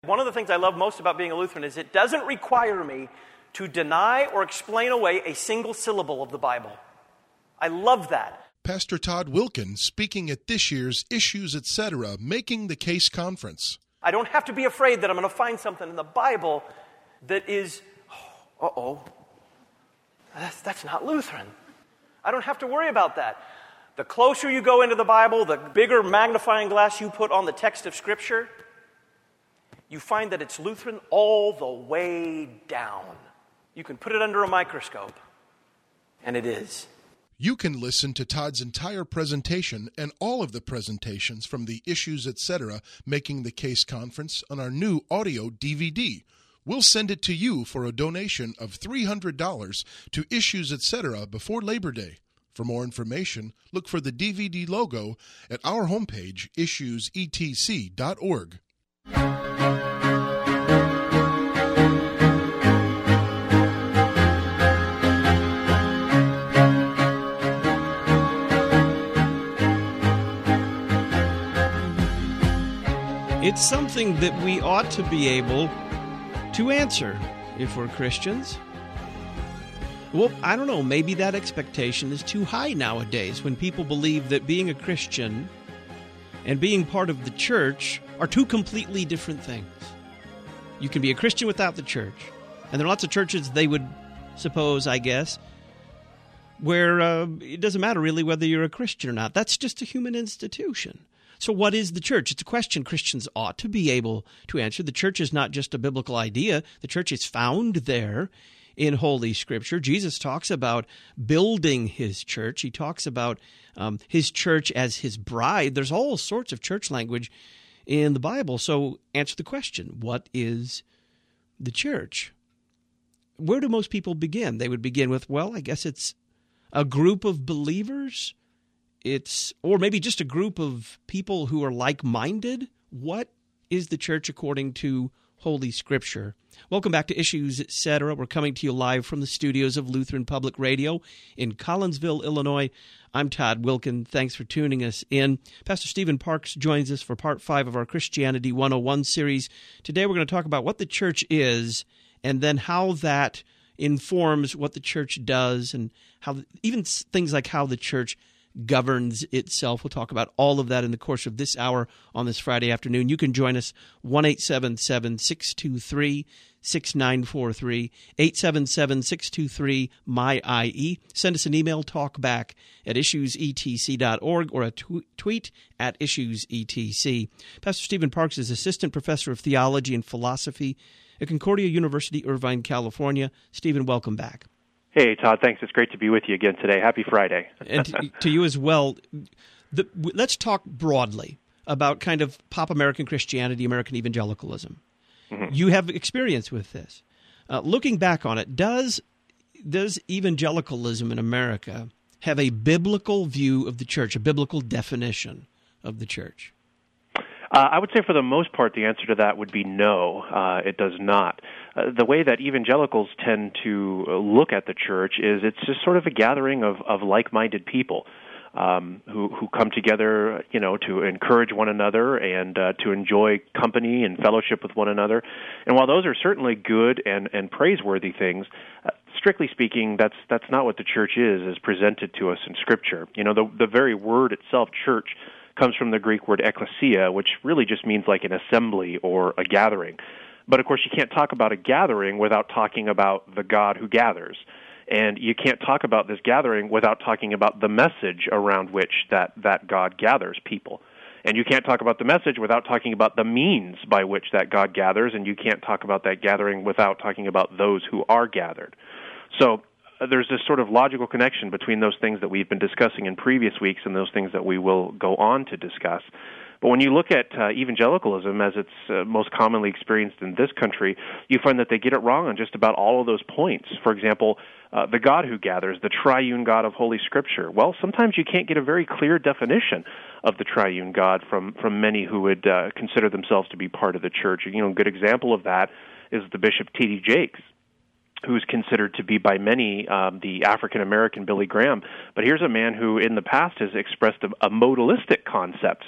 One of the things I love most about being a Lutheran is it doesn't require me to deny or explain away a single syllable of the Bible. I love that. Pastor Todd Wilken speaking at this year's Issues Etc. Making the Case Conference. I don't have to be afraid that I'm going to find something in the Bible that is, that's not Lutheran. I don't have to worry about that. The closer you go into the Bible, the bigger magnifying glass you put on the text of Scripture, you find that it's Lutheran all the way down. You can put it under a microscope, and it is. You can listen to Todd's entire presentation and all of the presentations from the Issues Etc. Making the Case Conference on our new audio DVD. We'll send it to you for a donation of $300 to Issues Etc. before Labor Day. For more information, look for the DVD logo at our homepage, issuesetc.org. It's something that we ought to be able to answer if we're Christians. Well, I don't know, maybe that expectation is too high nowadays when people believe that being a Christian and being part of the church are two completely different things. You can be a Christian without the church, and there are lots of churches, they would suppose, I guess, where it doesn't matter really whether you're a Christian or not. That's just a human institution. So what is the church? It's a question Christians ought to be able to answer. The church is not just a biblical idea. The church is found there in Holy Scripture. Jesus talks about building his church. He talks about his church as his bride. There's all sorts of church language in the Bible. So answer the question, what is the church? Where do most people begin? They would begin with, well, I guess it's a group of believers. Or maybe just a group of people who are like-minded. What is the church according to Holy Scripture? Welcome back to Issues Etc. We're coming to you live from the studios of Lutheran Public Radio in Collinsville, Illinois. I'm Todd Wilken. Thanks for tuning us in. Pastor Stephen Parks joins us for Part 5 of our Christianity 101 series. Today we're going to talk about what the church is and then how that informs what the church does and how even things like how the church governs itself. We'll talk about all of that in the course of this hour on this Friday afternoon. You can join us 1-877-623-6943, 877-623-MY-IE. Send us an email, talkback at issuesetc.org, or a tweet at issuesetc. Pastor Stephen Parks is Assistant Professor of Theology and Philosophy at Concordia University, Irvine, California. Stephen, welcome back. Hey, Todd, thanks. It's great to be with you again today. Happy Friday. And to you as well. Let's talk broadly about kind of pop American Christianity, American evangelicalism. Mm-hmm. You have experience with this. Looking back on it, does evangelicalism in America have a biblical view of the church, a biblical definition of the church? I would say for the most part the answer to that would be no, it does not. The way that evangelicals tend to look at the church is it's just sort of a gathering of like-minded people who come together, to encourage one another and to enjoy company and fellowship with one another. And while those are certainly good and praiseworthy things, strictly speaking, that's not what the church is presented to us in Scripture. The very word itself, church, comes from the Greek word ekklesia, which really just means like an assembly or a gathering. But of course, you can't talk about a gathering without talking about the God who gathers. And you can't talk about this gathering without talking about the message around which that God gathers people. And you can't talk about the message without talking about the means by which that God gathers, and you can't talk about that gathering without talking about those who are gathered. So there's this sort of logical connection between those things that we've been discussing in previous weeks and those things that we will go on to discuss. But when you look at evangelicalism as it's most commonly experienced in this country, you find that they get it wrong on just about all of those points. For example, the God who gathers, the triune God of Holy Scripture. Well, sometimes you can't get a very clear definition of the triune God from many who would consider themselves to be part of the church. A good example of that is the Bishop T.D. Jakes, who's considered to be by many the African-American Billy Graham. But here's a man who in the past has expressed a modalistic concept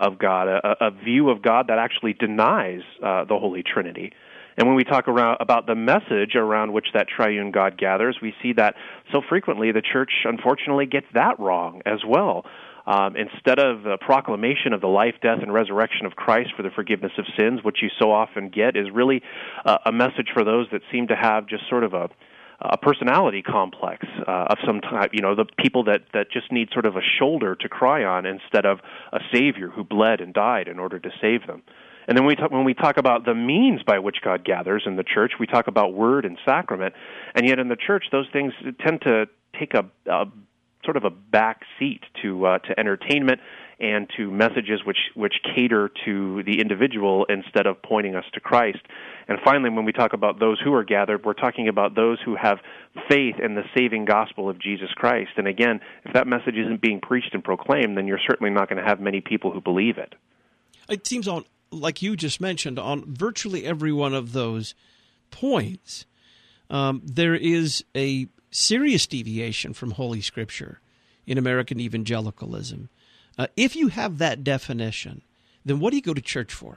of God, a view of God that actually denies the Holy Trinity. And when we talk about the message around which that triune God gathers, we see that so frequently the church, unfortunately, gets that wrong as well. Instead of a proclamation of the life, death, and resurrection of Christ for the forgiveness of sins, what you so often get is really a message for those that seem to have just sort of a personality complex of some type, the people that just need sort of a shoulder to cry on instead of a Savior who bled and died in order to save them. And then when we talk about the means by which God gathers in the church, we talk about word and sacrament, and yet in the church those things tend to take a sort of a back seat to entertainment and to messages which cater to the individual instead of pointing us to Christ. And finally, when we talk about those who are gathered, we're talking about those who have faith in the saving gospel of Jesus Christ. And again, if that message isn't being preached and proclaimed, then you're certainly not going to have many people who believe it. It seems like you just mentioned, on virtually every one of those points, there is a serious deviation from Holy Scripture in American evangelicalism. If you have that definition, then what do you go to church for?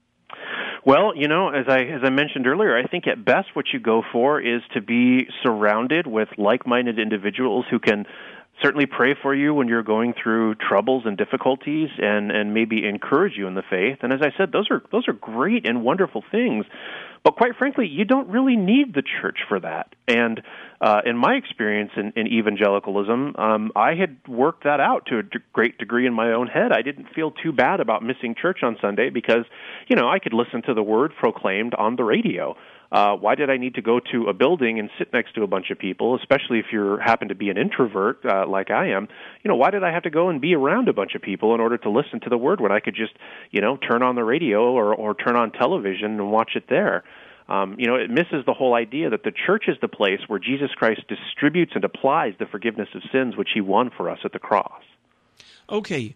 Well, as I mentioned earlier, I think at best what you go for is to be surrounded with like-minded individuals who can certainly pray for you when you're going through troubles and difficulties and maybe encourage you in the faith. And as I said, those are great and wonderful things. But quite frankly, you don't really need the church for that. And in my experience in evangelicalism, I had worked that out to a great degree in my own head. I didn't feel too bad about missing church on Sunday because, I could listen to the word proclaimed on the radio. Why did I need to go to a building and sit next to a bunch of people, especially if you happen to be an introvert like I am? Why did I have to go and be around a bunch of people in order to listen to the word when I could just, turn on the radio or turn on television and watch it there? It misses the whole idea that the church is the place where Jesus Christ distributes and applies the forgiveness of sins which he won for us at the cross. Okay.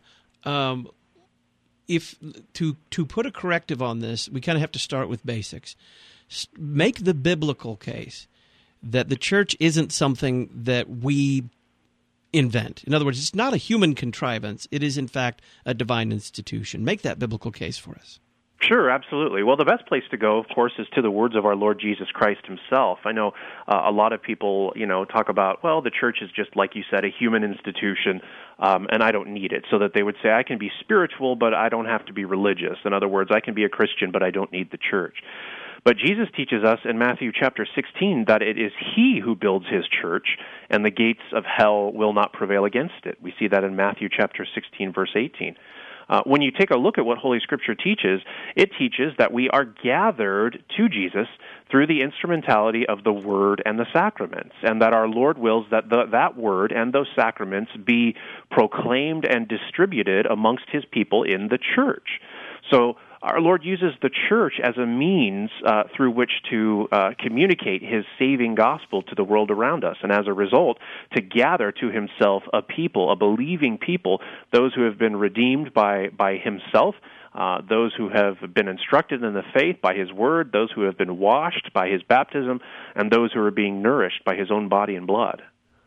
If to put a corrective on this, we kind of have to start with basics. Make the biblical case that the church isn't something that we invent. In other words, it's not a human contrivance. It is, in fact, a divine institution. Make that biblical case for us. Sure, absolutely. Well, the best place to go, of course, is to the words of our Lord Jesus Christ himself. I know a lot of people, talk about, well, the church is just, like you said, a human institution, and I don't need it. So that they would say, I can be spiritual, but I don't have to be religious. In other words, I can be a Christian, but I don't need the church. But Jesus teaches us in Matthew chapter 16 that it is he who builds his church, and the gates of hell will not prevail against it. We see that in Matthew chapter 16, verse 18. When you take a look at what Holy Scripture teaches, it teaches that we are gathered to Jesus through the instrumentality of the Word and the sacraments, and that our Lord wills that that Word and those sacraments be proclaimed and distributed amongst his people in the church. So our Lord uses the church as a means through which to communicate his saving gospel to the world around us, and as a result, to gather to himself a people, a believing people, those who have been redeemed by himself, those who have been instructed in the faith by his word, those who have been washed by his baptism, and those who are being nourished by his own body and blood.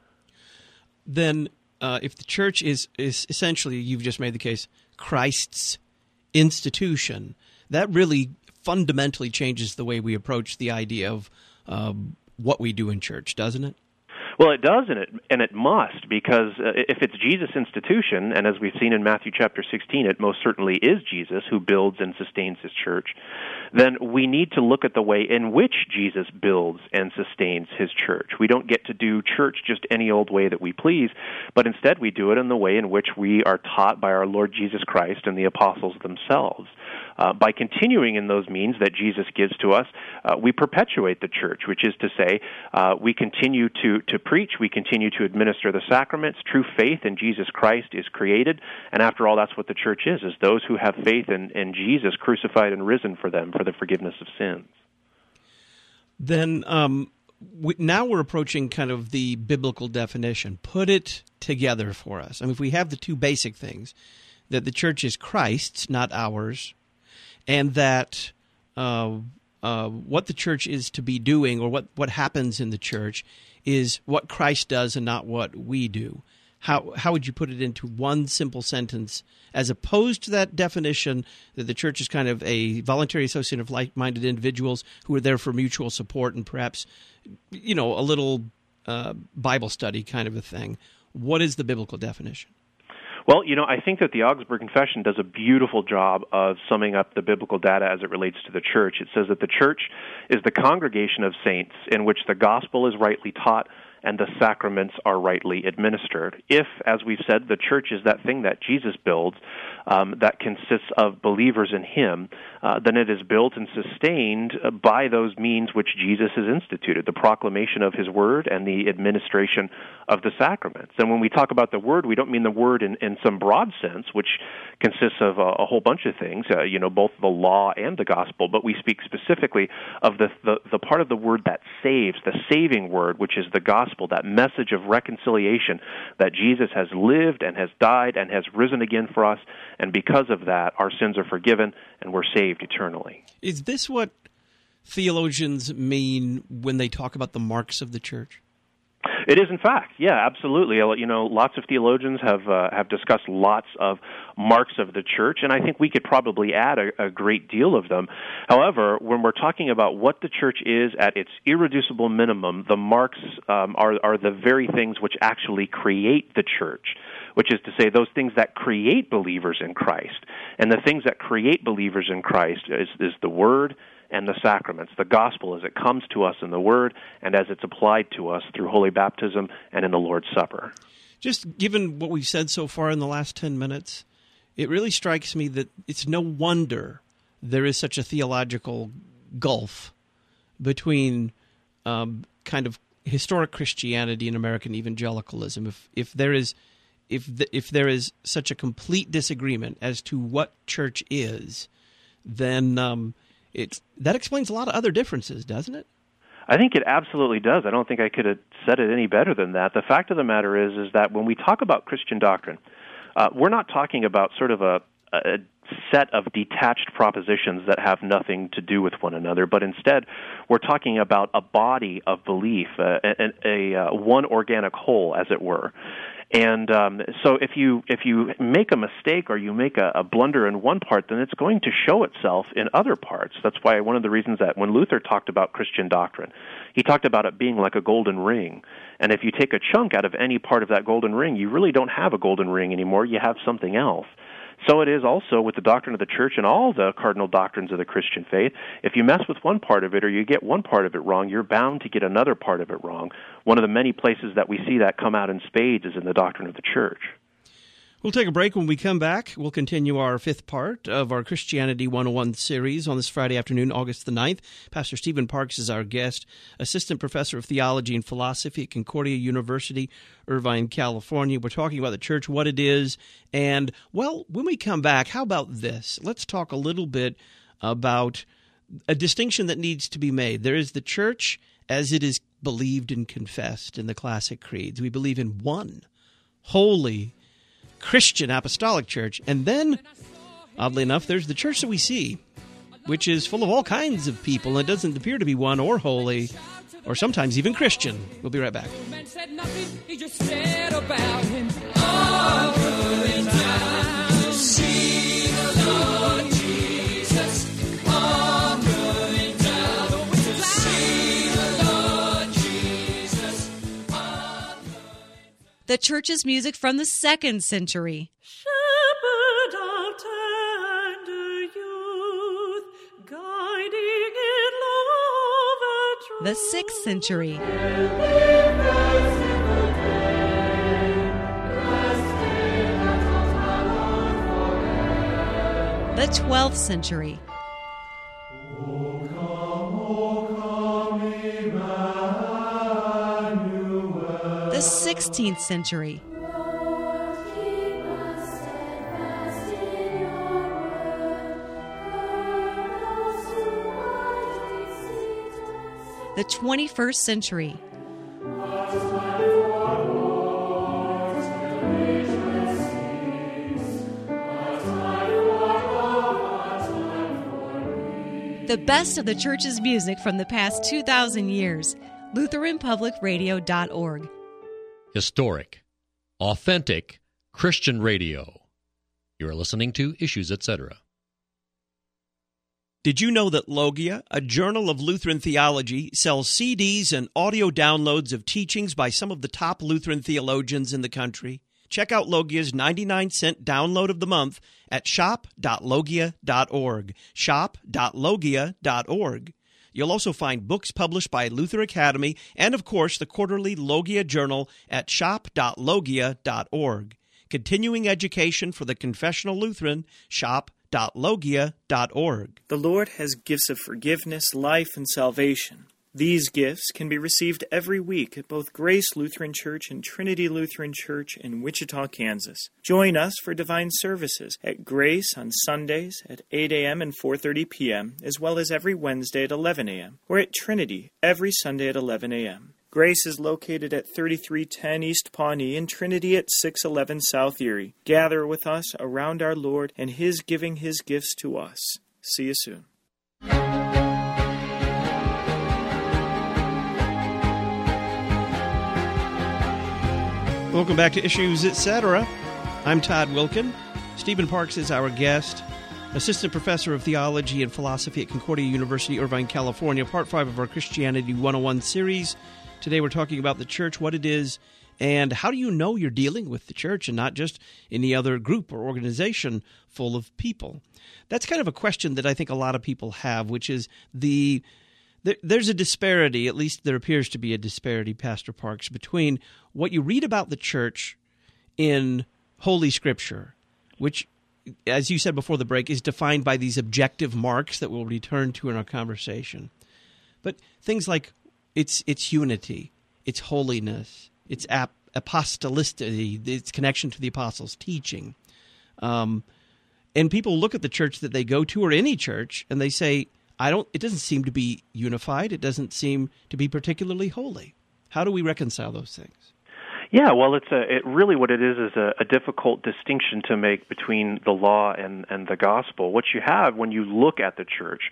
Then, if the church is essentially, you've just made the case, Christ's institution, that really fundamentally changes the way we approach the idea of what we do in church, doesn't it? Well, it does, and it must, because if it's Jesus' institution, and as we've seen in Matthew chapter 16, it most certainly is Jesus who builds and sustains his church, then we need to look at the way in which Jesus builds and sustains his church. We don't get to do church just any old way that we please, but instead we do it in the way in which we are taught by our Lord Jesus Christ and the apostles themselves. By continuing in those means that Jesus gives to us, we perpetuate the church, which is to say, we continue to preach, we continue to administer the sacraments. True faith in Jesus Christ is created, and after all, that's what the church is those who have faith in Jesus crucified and risen for them for the forgiveness of sins. Then now we're approaching kind of the biblical definition. Put it together for us. I mean, if we have the two basic things, that the church is Christ's, not ours, and that what the church is to be doing, or what happens in the church, is what Christ does and not what we do. how would you put it into one simple sentence, as opposed to that definition that the church is kind of a voluntary association of like-minded individuals who are there for mutual support and perhaps, a little Bible study kind of a thing? What is the biblical definition? Well, I think that the Augsburg Confession does a beautiful job of summing up the biblical data as it relates to the church. It says that the church is the congregation of saints in which the gospel is rightly taught and the sacraments are rightly administered. If, as we've said, the church is that thing that Jesus builds that consists of believers in Him, then it is built and sustained by those means which Jesus has instituted, the proclamation of His Word and the administration of the sacraments. And when we talk about the Word, we don't mean the Word in some broad sense, which consists of a whole bunch of things, both the law and the gospel, but we speak specifically of the part of the Word that saves, the saving Word, which is the gospel, that message of reconciliation that Jesus has lived and has died and has risen again for us, and because of that, our sins are forgiven and we're saved eternally. Is this what theologians mean when they talk about the marks of the church? It is, in fact. Yeah, absolutely. Lots of theologians have discussed lots of marks of the church, and I think we could probably add a great deal of them. However, when we're talking about what the church is at its irreducible minimum, the marks are the very things which actually create the church, which is to say those things that create believers in Christ. And the things that create believers in Christ is the Word and the sacraments, the gospel as it comes to us in the Word and as it's applied to us through holy baptism and in the Lord's Supper. Just given what we've said so far in the last 10 minutes, it really strikes me that it's no wonder there is such a theological gulf between kind of historic Christianity and American evangelicalism. If there is such a complete disagreement as to what church is, then that explains a lot of other differences, doesn't it? I think it absolutely does. I don't think I could have said it any better than that. The fact of the matter is that when we talk about Christian doctrine, we're not talking about sort of a set of detached propositions that have nothing to do with one another, but instead we're talking about a body of belief, a one organic whole, as it were. And so if you make a mistake or you make a blunder in one part, then it's going to show itself in other parts. That's why one of the reasons that when Luther talked about Christian doctrine, he talked about it being like a golden ring. And if you take a chunk out of any part of that golden ring, you really don't have a golden ring anymore. You have something else. So it is also with the doctrine of the church and all the cardinal doctrines of the Christian faith. If you mess with one part of it or you get one part of it wrong, you're bound to get another part of it wrong. One of the many places that we see that come out in spades is in the doctrine of the church. We'll take a break. When we come back, we'll continue our fifth part of our Christianity 101 series on this Friday afternoon, August the 9th. Pastor Stephen Parks is our guest, Assistant Professor of Theology and Philosophy at Concordia University, Irvine, California. We're talking about the church, what it is, and, well, when we come back, how about this? Let's talk a little bit about a distinction that needs to be made. There is the church as it is believed and confessed in the classic creeds. We believe in one holy Christian apostolic church. And then, oddly enough, there's the church that we see, which is full of all kinds of people, and it doesn't appear to be one or holy, or sometimes even Christian. We'll be right back. The church's music from the 2nd century. Shepherd of tender youth, guiding in love and truth. The 6th century. The 12th century. The 16th century. The 21st century. The best of the church's music from the past 2,000 years. LutheranPublicRadio.org. Historic, Authentic Christian radio. You're listening to Issues, Etc. Did you know that Logia, a journal of Lutheran theology, sells CDs and audio downloads of teachings by some of the top Lutheran theologians in the country? Check out Logia's 99-cent download of the month at shop.logia.org. Shop.logia.org. You'll also find books published by Luther Academy and, of course, the quarterly Logia Journal at shop.logia.org. Continuing education for the confessional Lutheran, shop.logia.org. The Lord has gifts of forgiveness, life, and salvation. These gifts can be received every week at both Grace Lutheran Church and Trinity Lutheran Church in Wichita, Kansas. Join us for divine services at Grace on Sundays at 8 a.m. and 4:30 p.m., as well as every Wednesday at 11 a.m., or at Trinity every Sunday at 11 a.m. Grace is located at 3310 East Pawnee and Trinity at 611 South Erie. Gather with us around our Lord and His giving His gifts to us. See you soon. Welcome back to Issues, Etc. I'm Todd Wilkin. Stephen Parks is our guest, Assistant Professor of Theology and Philosophy at Concordia University, Irvine, California, Part 5 of our Christianity 101 series. Today we're talking about the church, what it is, and how do you know you're dealing with the church and not just any other group or organization full of people? That's kind of a question that I think a lot of people have, which is there's a disparity, at least there appears to be a disparity, Pastor Parks, between what you read about the church in Holy Scripture, which, as you said before the break, is defined by these objective marks that we'll return to in our conversation. But things like its unity, its holiness, its apostolicity, its connection to the apostles' teaching. And people look at the church that they go to, or any church, and they say, it doesn't seem to be unified. It doesn't seem to be particularly holy. How do we reconcile those things? Yeah, well, really what it is a difficult distinction to make between the law and the gospel. What you have when you look at the church,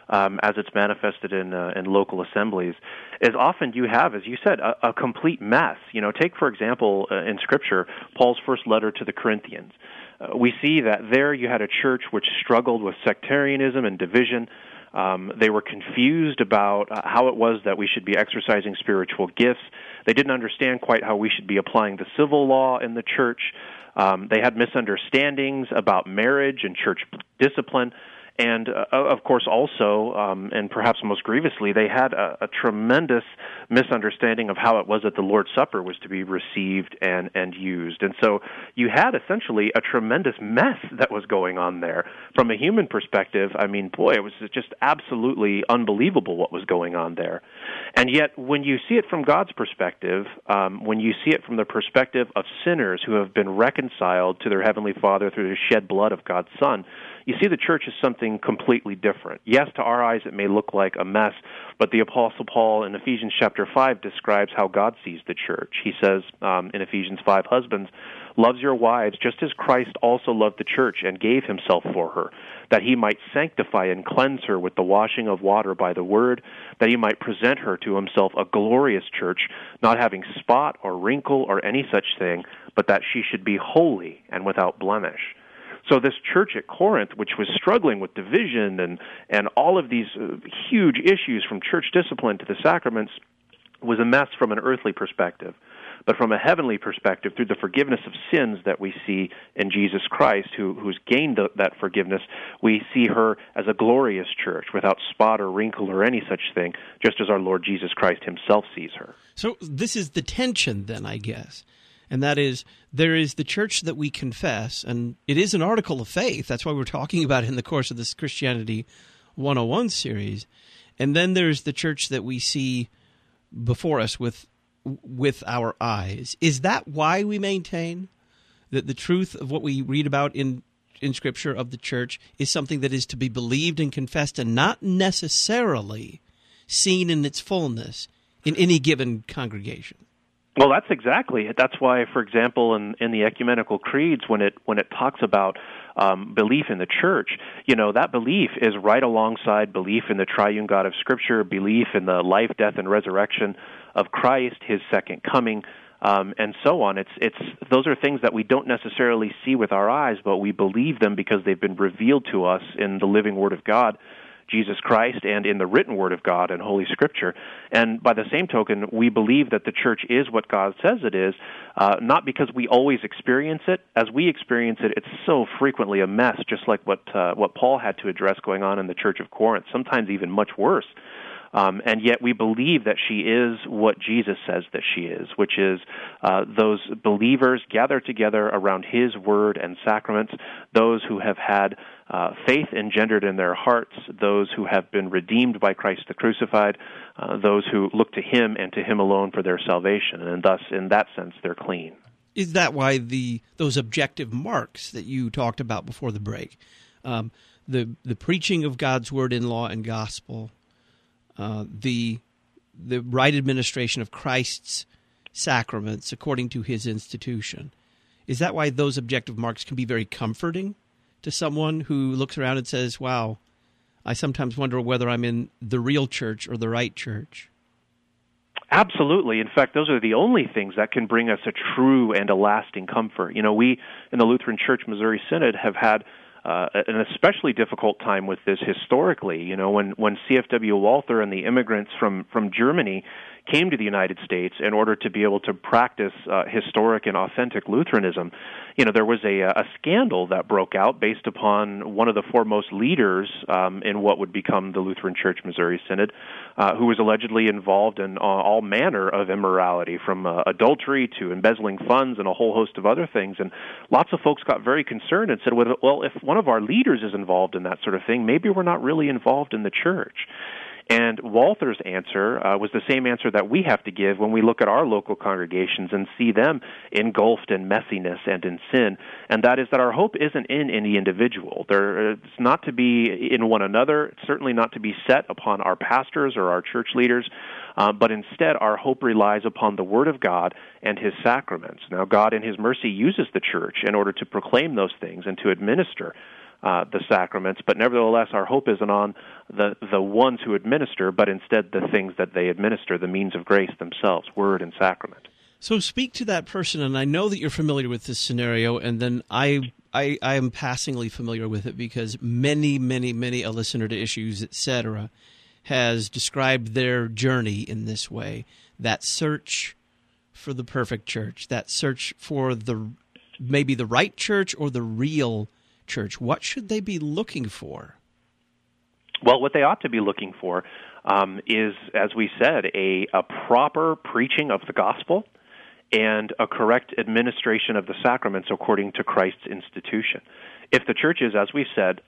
as it's manifested in local assemblies, is often you have, as you said, a complete mess. Take, for example, in Scripture, Paul's first letter to the Corinthians. We see that there you had a church which struggled with sectarianism and division. They were confused about how it was that we should be exercising spiritual gifts. They didn't understand quite how we should be applying the civil law in the church. They had misunderstandings about marriage and church discipline. And, of course, also, and perhaps most grievously, they had a tremendous misunderstanding of how it was that the Lord's Supper was to be received and used. And so you had essentially a tremendous mess that was going on there. From a human perspective, I mean, boy, it was just absolutely unbelievable what was going on there. And yet, when you see it from God's perspective, when you see it from the perspective of sinners who have been reconciled to their Heavenly Father through the shed blood of God's Son, you see the church as something completely different. Yes, to our eyes it may look like a mess, but the Apostle Paul in Ephesians chapter 5 describes how God sees the church. He says in Ephesians 5, "Husbands, loves your wives just as Christ also loved the church and gave himself for her, that he might sanctify and cleanse her with the washing of water by the word, that he might present her to himself a glorious church, not having spot or wrinkle or any such thing, but that she should be holy and without blemish." So this church at Corinth, which was struggling with division and all of these huge issues from church discipline to the sacraments, was a mess from an earthly perspective. But from a heavenly perspective, through the forgiveness of sins that we see in Jesus Christ, who's gained that forgiveness, we see her as a glorious church without spot or wrinkle or any such thing, just as our Lord Jesus Christ himself sees her. So this is the tension then, I guess. And that is, there is the church that we confess, and it is an article of faith. That's why we're talking about it in the course of this Christianity 101 series. And then there's the church that we see before us with our eyes. Is that why we maintain that the truth of what we read about in Scripture of the church is something that is to be believed and confessed and not necessarily seen in its fullness in any given congregation? Well, that's exactly it. That's why, for example, in the ecumenical creeds, when it talks about belief in the church, that belief is right alongside belief in the triune God of Scripture, belief in the life, death, and resurrection of Christ, his second coming, and so on. Those are things that we don't necessarily see with our eyes, but we believe them because they've been revealed to us in the living Word of God, Jesus Christ, and in the written Word of God and Holy Scripture. And by the same token, we believe that the church is what God says it is, not because we always experience it. As we experience it, it's so frequently a mess, just like what Paul had to address going on in the church of Corinth, sometimes even much worse. And yet we believe that she is what Jesus says that she is, which is those believers gathered together around His Word and sacraments, those who have had faith engendered in their hearts, those who have been redeemed by Christ the crucified, those who look to Him and to Him alone for their salvation, and thus, in that sense, they're clean. Is that why those objective marks that you talked about before the break, the preaching of God's Word in law and gospel, the right administration of Christ's sacraments according to His institution, is that why those objective marks can be very comforting to someone who looks around and says, wow, I sometimes wonder whether I'm in the real church or the right church? Absolutely. In fact, those are the only things that can bring us a true and a lasting comfort. You know, we in the Lutheran Church Missouri Synod have had an especially difficult time with this historically. You know, when C.F.W. Walther and the immigrants from Germany came to the United States in order to be able to practice historic and authentic Lutheranism, you know, there was a scandal that broke out based upon one of the foremost leaders in what would become the Lutheran Church Missouri Synod, who was allegedly involved in all manner of immorality, from adultery to embezzling funds and a whole host of other things. And lots of folks got very concerned and said, well, if one of our leaders is involved in that sort of thing, maybe we're not really involved in the church. And Walther's answer was the same answer that we have to give when we look at our local congregations and see them engulfed in messiness and in sin, and that is that our hope isn't in any individual. It's not to be in one another. It's certainly not to be set upon our pastors or our church leaders, but instead our hope relies upon the Word of God and His sacraments. Now, God in His mercy uses the church in order to proclaim those things and to administer the sacraments, but nevertheless our hope isn't on the ones who administer, but instead the things that they administer, the means of grace themselves, word and sacrament. So speak to that person, and I know that you're familiar with this scenario, and then I am passingly familiar with it because many a listener to Issues, etc., has described their journey in this way, that search for the perfect church, that search for maybe the right church or the real church. What should they be looking for? Well, what they ought to be looking for is, as we said, a proper preaching of the gospel and a correct administration of the sacraments according to Christ's institution. If the church is, as we said,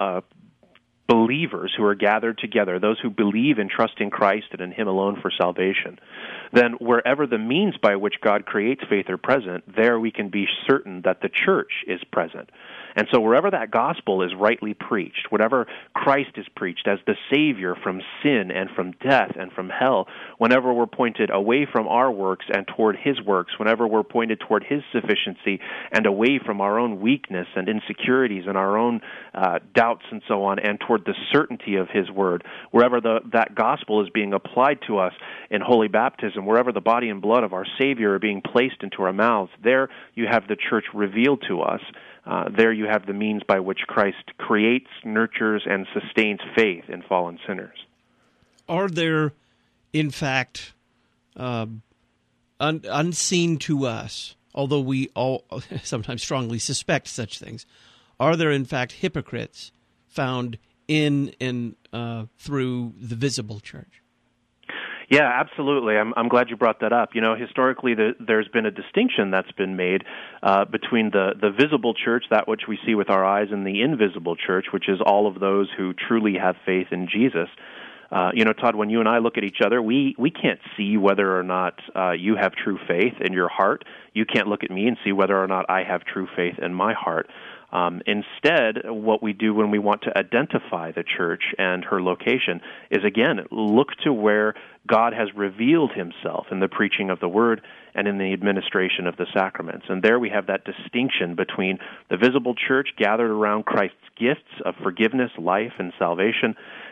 believers who are gathered together, those who believe and trust in Christ and in Him alone for salvation, then wherever the means by which God creates faith are present, there we can be certain that the church is present. And so wherever that gospel is rightly preached, whenever Christ is preached as the Savior from sin and from death and from hell, whenever we're pointed away from our works and toward His works, whenever we're pointed toward His sufficiency and away from our own weakness and insecurities and our own doubts and so on, and toward the certainty of His Word, wherever that gospel is being applied to us in holy baptism, wherever the body and blood of our Savior are being placed into our mouths, there you have the church revealed to us. There you have the means by which Christ creates, nurtures, and sustains faith in fallen sinners. Are there, in fact, unseen to us, although we all sometimes strongly suspect such things, are there, in fact, hypocrites found in and through the visible church? Yeah, absolutely. I'm glad you brought that up. You know, historically, there's been a distinction that's been made between the visible church, that which we see with our eyes, and the invisible church, which is all of those who truly have faith in Jesus. You know, Todd, when you and I look at each other, we can't see whether or not you have true faith in your heart. You can't look at me and see whether or not I have true faith in my heart. Instead, what we do when we want to identify the church and her location is, again, look to where God has revealed Himself in the preaching of the Word and in the administration of the sacraments. And there we have that distinction between the visible church gathered around Christ's gifts of forgiveness, life, and salvation,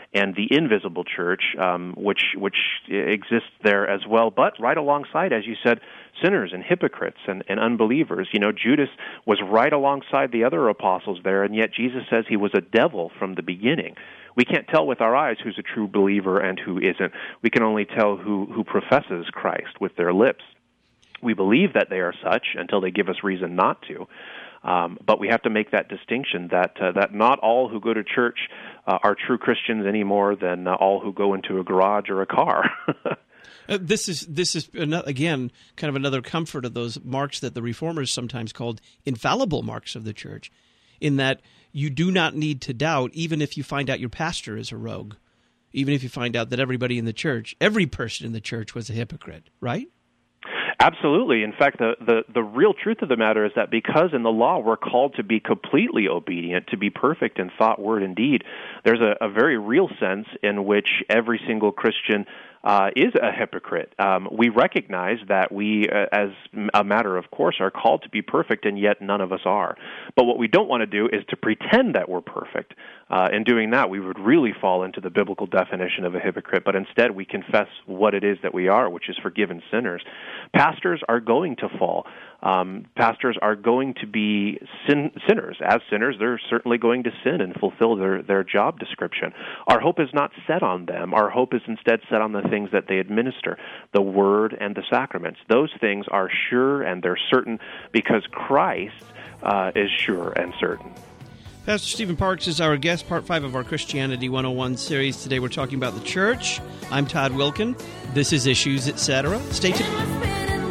and the invisible church, which exists there as well. But right alongside, as you said, sinners and hypocrites and unbelievers. Judas was right alongside the other apostles there, and yet Jesus says he was a devil from the beginning. We can't tell with our eyes who's a true believer and who isn't. We can only tell who professes Christ with their lips. We believe that they are such until they give us reason not to. But we have to make that distinction that not all who go to church are true Christians any more than all who go into a garage or a car. This is again kind of another comfort of those marks that the Reformers sometimes called infallible marks of the church, in that you do not need to doubt even if you find out your pastor is a rogue, even if you find out that everybody in the church, every person in the church was a hypocrite, right? Absolutely. In fact, the real truth of the matter is that because in the law we're called to be completely obedient, to be perfect in thought, word, and deed, there's a very real sense in which every single Christian is a hypocrite. We recognize that we, as a matter of course, are called to be perfect, and yet none of us are. But what we don't want to do is to pretend that we're perfect. In doing that, we would really fall into the biblical definition of a hypocrite, but instead we confess what it is that we are, which is forgiven sinners. Pastors are going to fall. Pastors are going to be sinners. As sinners, they're certainly going to sin and fulfill their job description. Our hope is not set on them. Our hope is instead set on the things that they administer, the Word and the sacraments. Those things are sure and they're certain because Christ is sure and certain. Pastor Stephen Parks is our guest, Part 5 of our Christianity 101 series. Today we're talking about the church. I'm Todd Wilkin. This is Issues, Etc. Stay tuned.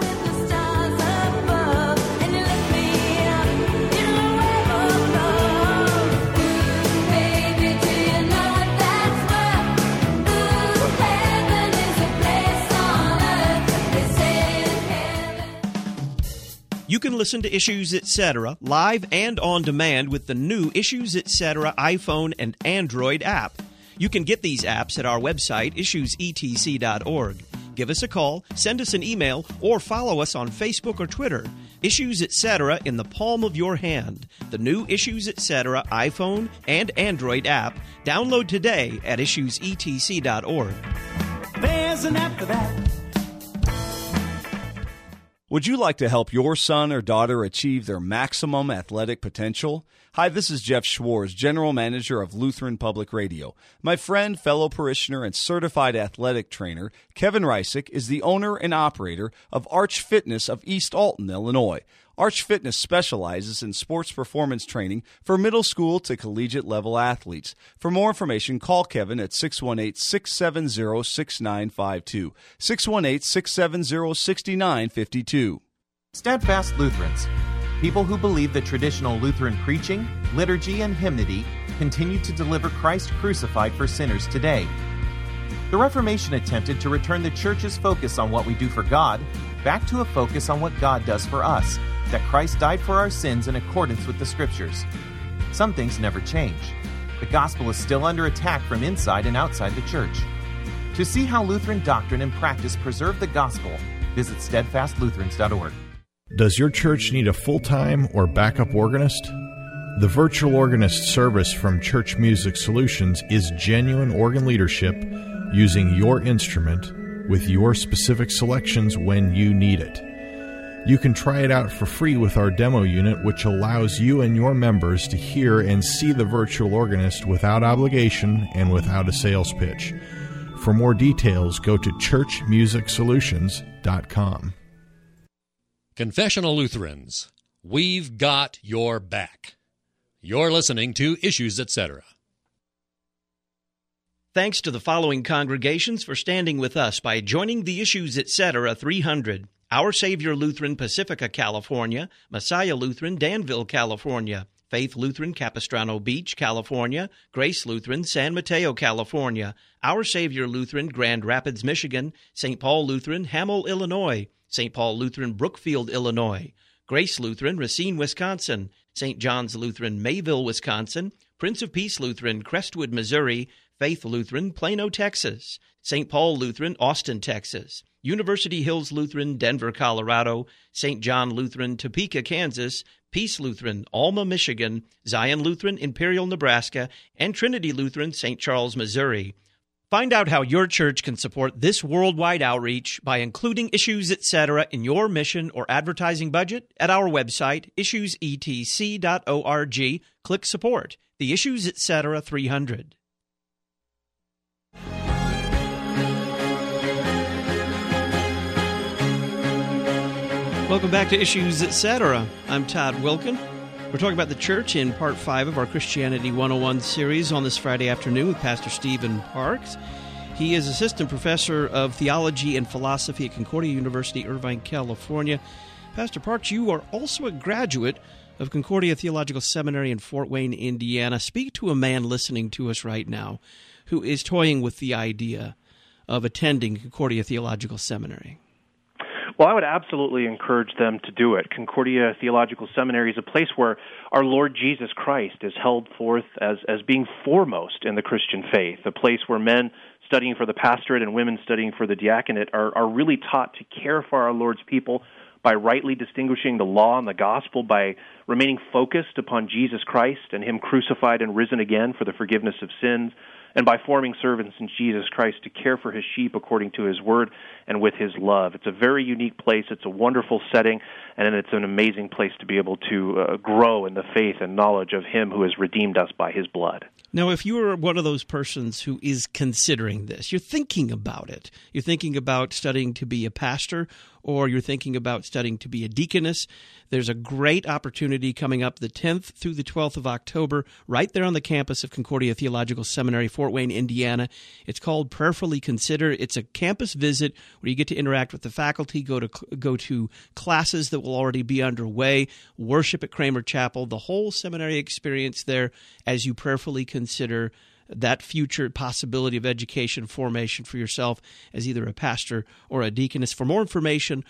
You can listen to Issues Etc. live and on demand with the new Issues Etc. iPhone and Android app. You can get these apps at our website, issuesetc.org. Give us a call, send us an email, or follow us on Facebook or Twitter. Issues Etc. in the palm of your hand. The new Issues Etc. iPhone and Android app. Download today at issuesetc.org. There's an app for that. Would you like to help your son or daughter achieve their maximum athletic potential? Hi, this is Jeff Schwartz, General Manager of Lutheran Public Radio. My friend, fellow parishioner, and certified athletic trainer, Kevin Reisick, is the owner and operator of Arch Fitness of East Alton, Illinois. Arch Fitness specializes in sports performance training for middle school to collegiate level athletes. For more information, call Kevin at 618-670-6952. 618-670-6952. Steadfast Lutherans, people who believe that traditional Lutheran preaching, liturgy, and hymnody continue to deliver Christ crucified for sinners today. The Reformation attempted to return the Church's focus on what we do for God back to a focus on what God does for us, that Christ died for our sins in accordance with the Scriptures. Some things never change. The gospel is still under attack from inside and outside the Church. To see how Lutheran doctrine and practice preserve the gospel, visit steadfastlutherans.org. Does your church need a full-time or backup organist? The virtual organist service from Church Music Solutions is genuine organ leadership using your instrument with your specific selections when you need it. You can try it out for free with our demo unit, which allows you and your members to hear and see the virtual organist without obligation and without a sales pitch. For more details, go to churchmusicsolutions.com. Confessional Lutherans, we've got your back. You're listening to Issues, Etc. Thanks to the following congregations for standing with us by joining the Issues Etc. 300. Our Savior Lutheran, Pacifica, California; Messiah Lutheran, Danville, California; Faith Lutheran, Capistrano Beach, California; Grace Lutheran, San Mateo, California; Our Savior Lutheran, Grand Rapids, Michigan; St. Paul Lutheran, Hamel, Illinois; St. Paul Lutheran, Brookfield, Illinois; Grace Lutheran, Racine, Wisconsin; St. John's Lutheran, Mayville, Wisconsin; Prince of Peace Lutheran, Crestwood, Missouri; Faith Lutheran, Plano, Texas. St. Paul Lutheran, Austin, Texas. University Hills Lutheran, Denver, Colorado. St. John Lutheran, Topeka, Kansas. Peace Lutheran, Alma, Michigan. Zion Lutheran, Imperial, Nebraska. And Trinity Lutheran, St. Charles, Missouri. Find out how your church can support this worldwide outreach by including Issues Etc. in your mission or advertising budget at our website, issuesetc.org. Click Support. The Issues Etc. 300. Welcome back to Issues Etc. I'm Todd Wilkin. We're talking about the church in Part 5 of our Christianity 101 series on this Friday afternoon with Pastor Stephen Parks. He is Assistant Professor of Theology and Philosophy at Concordia University, Irvine, California. Pastor Parks, you are also a graduate of Concordia Theological Seminary in Fort Wayne, Indiana. Speak to a man listening to us right now who is toying with the idea of attending Concordia Theological Seminary. Well, I would absolutely encourage them to do it. Concordia Theological Seminary is a place where our Lord Jesus Christ is held forth as being foremost in the Christian faith, a place where men studying for the pastorate and women studying for the diaconate are really taught to care for our Lord's people by rightly distinguishing the law and the gospel, by remaining focused upon Jesus Christ and Him crucified and risen again for the forgiveness of sins, and by forming servants in Jesus Christ to care for His sheep according to His word and with His love. It's a very unique place. It's a wonderful setting, and it's an amazing place to be able to grow in the faith and knowledge of Him who has redeemed us by His blood. Now, if you are one of those persons who is considering this, you're thinking about it. You're thinking about studying to be a pastor, or you're thinking about studying to be a deaconess, there's a great opportunity coming up the 10th through the 12th of October right there on the campus of Concordia Theological Seminary, Fort Wayne, Indiana. It's called Prayerfully Consider. It's a campus visit where you get to interact with the faculty, go to classes that will already be underway, worship at Kramer Chapel, the whole seminary experience there as you prayerfully consider that future possibility of education formation for yourself as either a pastor or a deaconess. For more information,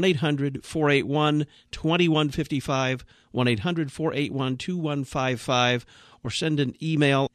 1-800-481-2155, 1-800-481-2155, or send an email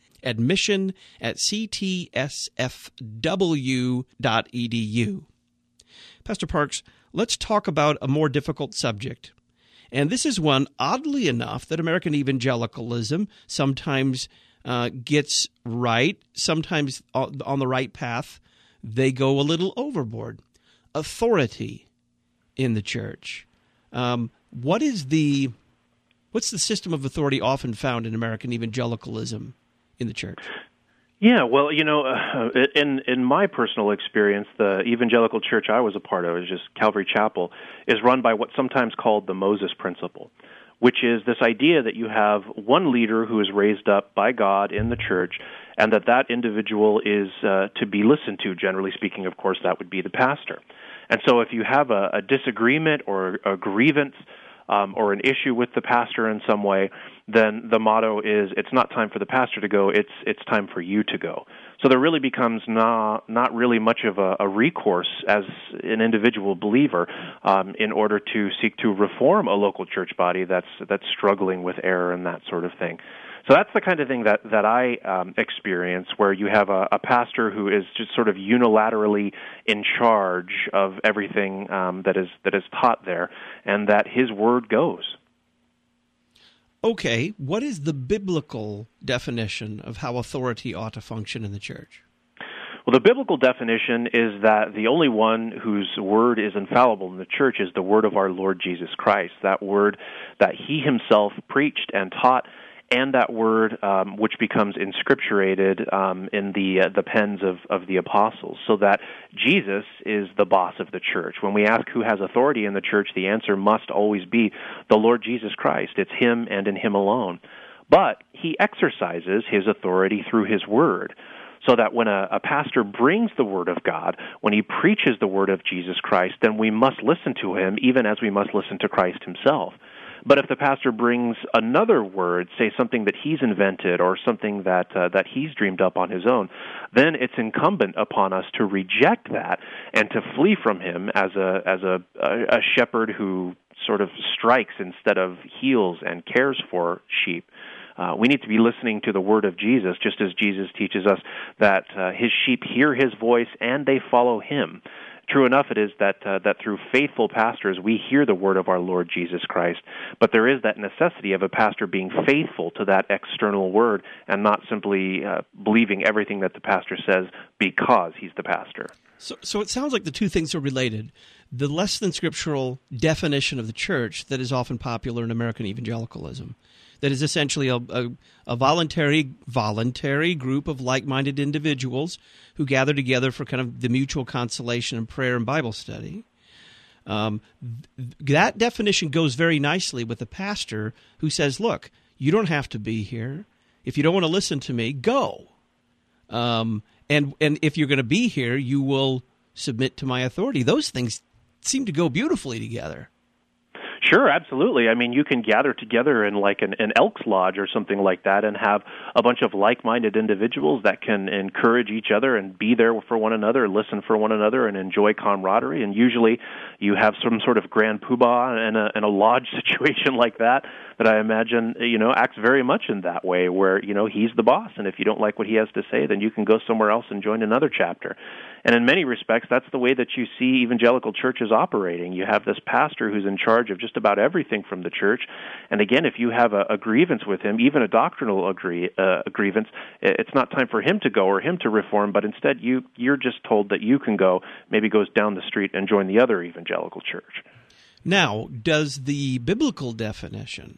admission@ctsfw.edu. Pastor Parks, let's talk about a more difficult subject. And this is one, oddly enough, that American evangelicalism sometimes gets right, sometimes on the right path. They go a little overboard. Authority in the church. What's the system of authority often found in American evangelicalism in the church? Yeah, well, in my personal experience, the evangelical church I was a part of, is just Calvary Chapel, is run by what's sometimes called the Moses Principle, which is this idea that you have one leader who is raised up by God in the church, and that individual is to be listened to. Generally speaking, of course, that would be the pastor. And so if you have a disagreement or a grievance or an issue with the pastor in some way, then the motto is, it's not time for the pastor to go, it's time for you to go. So there really becomes not really much of a recourse as an individual believer in order to seek to reform a local church body that's struggling with error and that sort of thing. So that's the kind of thing that I experience, where you have a pastor who is just sort of unilaterally in charge of everything that is taught there, and that his word goes. Okay, what is the biblical definition of how authority ought to function in the church? Well, the biblical definition is that the only one whose word is infallible in the church is the word of our Lord Jesus Christ, that word that He Himself preached and taught, and that word which becomes inscripturated in the pens of the apostles, so that Jesus is the boss of the church. When we ask who has authority in the church, the answer must always be the Lord Jesus Christ. It's Him and in Him alone. But He exercises His authority through His word, so that when a pastor brings the word of God, when he preaches the word of Jesus Christ, then we must listen to him, even as we must listen to Christ Himself. But if the pastor brings another word, say something that he's invented or something that he's dreamed up on his own, then it's incumbent upon us to reject that and to flee from him as a shepherd who sort of strikes instead of heals and cares for sheep. We need to be listening to the word of Jesus, just as Jesus teaches us that his sheep hear his voice and they follow him. True enough it is that through faithful pastors we hear the word of our Lord Jesus Christ, but there is that necessity of a pastor being faithful to that external word and not simply believing everything that the pastor says because he's the pastor. So it sounds like the two things are related. The less than scriptural definition of the church that is often popular in American evangelicalism, that is essentially a voluntary group of like-minded individuals who gather together for kind of the mutual consolation and prayer and Bible study. That definition goes very nicely with the pastor who says, look, you don't have to be here. If you don't want to listen to me, go. And if you're going to be here, you will submit to my authority. Those things seem to go beautifully together. Sure, absolutely. I mean, you can gather together in like an Elks Lodge or something like that and have a bunch of like-minded individuals that can encourage each other and be there for one another, listen for one another, and enjoy camaraderie. And usually you have some sort of grand poobah in a lodge situation like that I imagine, acts very much in that way where, he's the boss. And if you don't like what he has to say, then you can go somewhere else and join another chapter. And in many respects, that's the way that you see evangelical churches operating. You have this pastor who's in charge of just about everything from the church. And again, if you have a grievance with him, even a doctrinal grievance, it's not time for him to go or him to reform, but instead you're just told that you can go, maybe goes down the street and join the other evangelical church. Now, does the biblical definition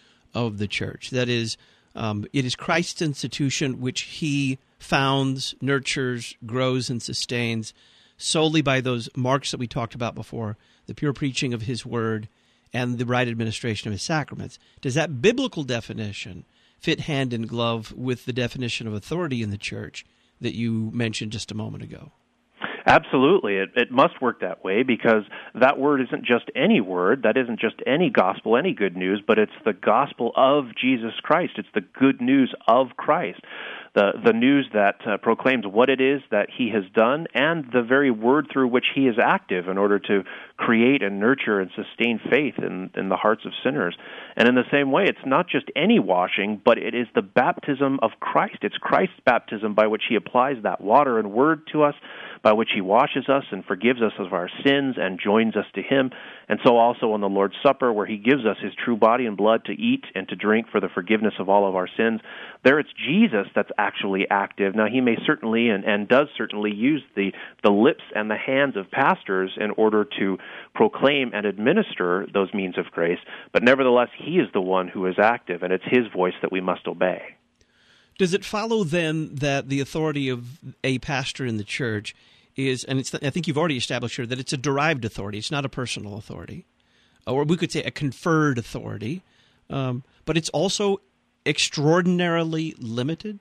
of the church, that is, it is Christ's institution which he founds, nurtures, grows, and sustains solely by those marks that we talked about before, the pure preaching of his word and the right administration of his sacraments. Does that biblical definition fit hand in glove with the definition of authority in the church that you mentioned just a moment ago? Absolutely. It must work that way because that word isn't just any word, that isn't just any gospel, any good news, but it's the gospel of Jesus Christ. It's the good news of Christ. The news that proclaims what it is that he has done and the very word through which he is active in order to create and nurture and sustain faith in the hearts of sinners. And in the same way, it's not just any washing, but it is the baptism of Christ. It's Christ's baptism by which he applies that water and word to us, by which he washes us and forgives us of our sins and joins us to him. And so also on the Lord's Supper, where he gives us his true body and blood to eat and to drink for the forgiveness of all of our sins, there it's Jesus that's actually active. Now, he may certainly and does certainly use the lips and the hands of pastors in order to proclaim and administer those means of grace, but nevertheless, he is the one who is active, and it's his voice that we must obey. Does it follow then that the authority of a pastor in the church is, and I think you've already established here, that it's a derived authority, it's not a personal authority, or we could say a conferred authority, but it's also extraordinarily limited?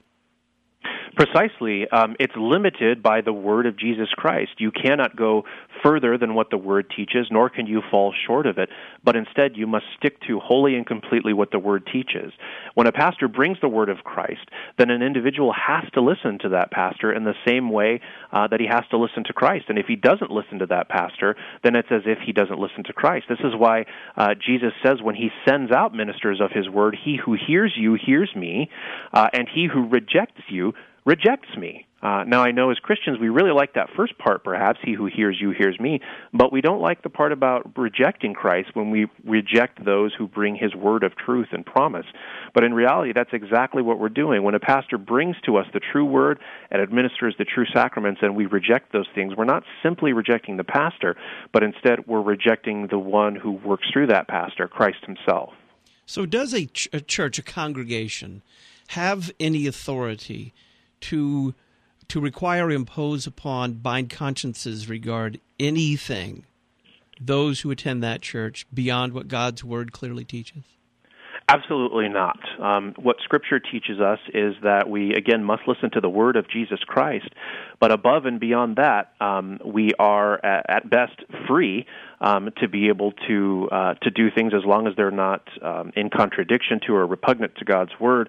Precisely. It's limited by the word of Jesus Christ. You cannot go further than what the word teaches, nor can you fall short of it, but instead you must stick to wholly and completely what the word teaches. When a pastor brings the word of Christ, then an individual has to listen to that pastor in the same way that he has to listen to Christ. And if he doesn't listen to that pastor, then it's as if he doesn't listen to Christ. This is why Jesus says when he sends out ministers of his word, he who hears you hears me, and he who rejects you rejects me. Now, I know as Christians we really like that first part, perhaps, he who hears you hears me, but we don't like the part about rejecting Christ when we reject those who bring his word of truth and promise. But in reality, that's exactly what we're doing. When a pastor brings to us the true word and administers the true sacraments and we reject those things, we're not simply rejecting the pastor, but instead we're rejecting the one who works through that pastor, Christ himself. So does a church, a congregation, have any authority to require or impose upon, bind consciences regard anything, those who attend that church, beyond what God's word clearly teaches? Absolutely not. What Scripture teaches us is that we, again, must listen to the word of Jesus Christ, but above and beyond that, we are at best free to be able to do things as long as they're not in contradiction to or repugnant to God's word.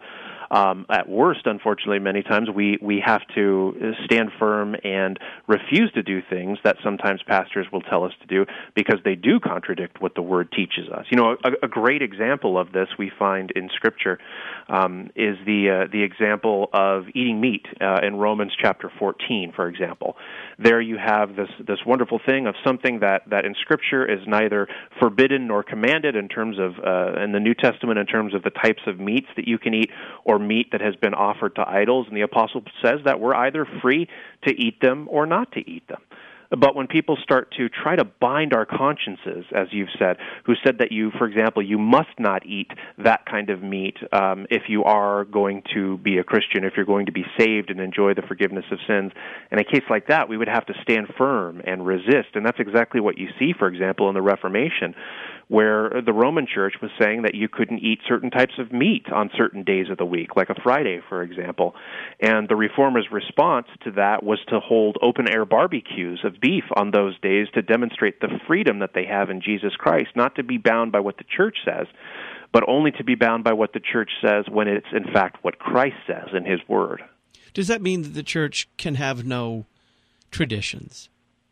At worst, unfortunately, many times we have to stand firm and refuse to do things that sometimes pastors will tell us to do because they do contradict what the Word teaches us. You know, a great example of this we find in Scripture is the example of eating meat in Romans chapter 14, for example. There you have this wonderful thing of something that in Scripture is neither forbidden nor commanded in terms of in the New Testament in terms of the types of meats that you can eat or meat that has been offered to idols, and the apostle says that we're either free to eat them or not to eat them. But when people start to try to bind our consciences, as you've said, who said that you, for example, you must not eat that kind of meat if you are going to be a Christian, if you're going to be saved and enjoy the forgiveness of sins, in a case like that, we would have to stand firm and resist. And that's exactly what you see, for example, in the Reformation, where the Roman Church was saying that you couldn't eat certain types of meat on certain days of the week, like a Friday, for example. And the Reformers' response to that was to hold open-air barbecues of beef on those days to demonstrate the freedom that they have in Jesus Christ, not to be bound by what the Church says, but only to be bound by what the Church says when it's, in fact, what Christ says in His Word. Does that mean that the Church can have no traditions?